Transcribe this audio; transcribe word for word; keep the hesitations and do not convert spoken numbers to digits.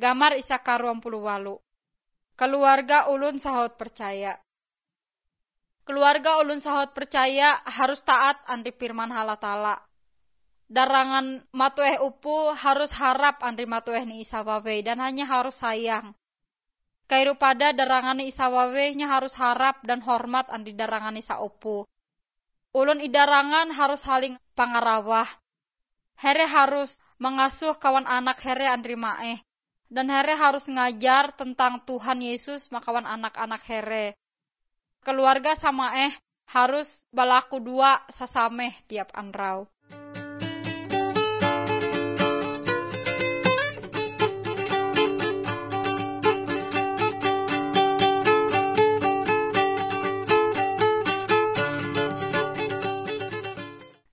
Gamar Isa karuang puluh walu. Keluarga ulun sahot percaya. Keluarga ulun sahot percaya harus taat andri firman Allah Ta'ala. Darangan matueh upu harus harap andri matueh ni Isa wawe dan hanya harus sayang. Kairu pada darangan ni Isa wawe nya harus harap dan hormat andri darangan Isa upu. Ulun idarangan harus saling pangarawah. Here harus mengasuh kawan anak here andri maeh. Dan here harus ngajar tentang Tuhan Yesus makawan anak-anak here. Keluarga sama eh harus balaku dua sasameh tiap anrau.